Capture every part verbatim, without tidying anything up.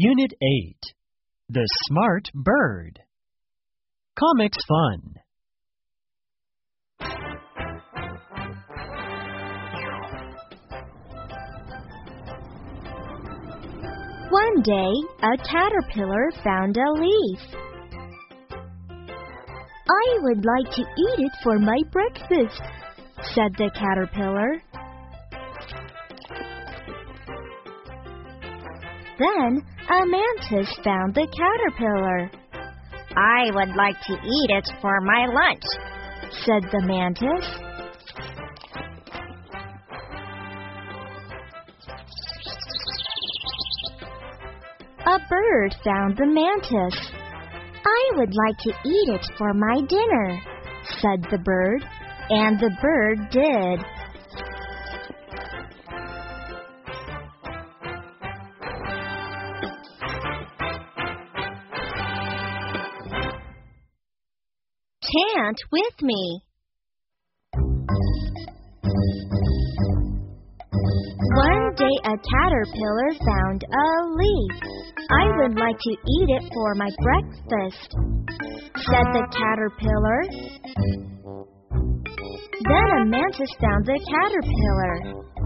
Unit eight. The Smart Bird. Comics Fun. One day, a caterpillar found a leaf. "I would like to eat it for my breakfast," said the caterpillar. Then a mantis found the caterpillar. "I would like to eat it for my lunch," said the mantis. A bird found the mantis. "I would like to eat it for my dinner," said the bird, and the bird did. Chant with me. One day a caterpillar found a leaf. "I would like to eat it for my breakfast," said the caterpillar. Then a mantis found the caterpillar.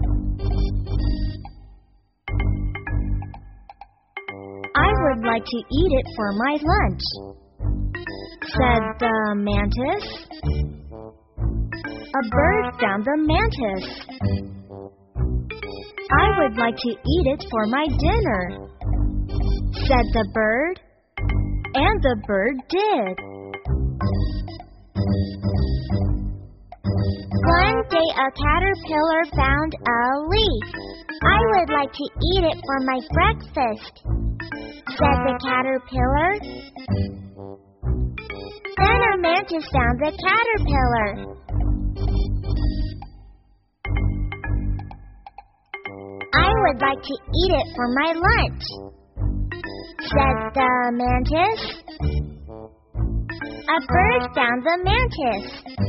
"I would like to eat it for my lunch," said the mantis. A bird found the mantis. "I would like to eat it for my dinner," said the bird, and the bird did. One day a caterpillar found a leaf. "I would like to eat it for my breakfast," said the caterpillar. Then a mantis found the caterpillar. "I would like to eat it for my lunch," said the mantis. A bird found the mantis.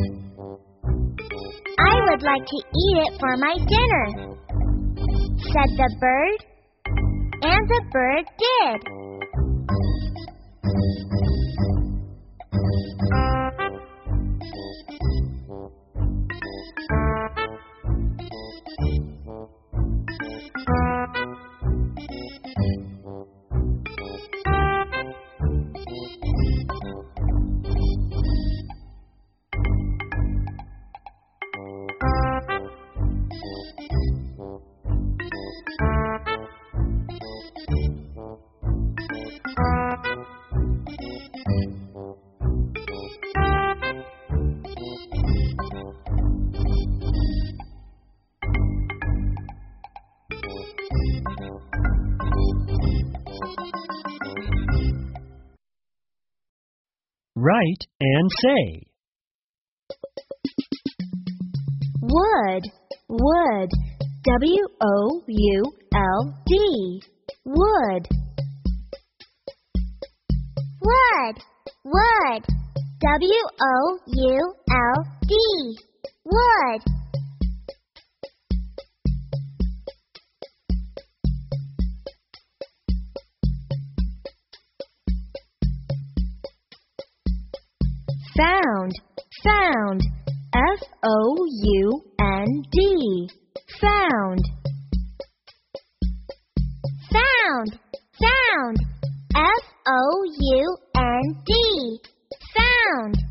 "I would like to eat it for my dinner," said the bird, and the bird did. Write and say. Wood, wood, W O U L D, wood. Wood, wood, W O U L D, wood. Found, found, F O U N D, found. Found, found, F O U N D, found.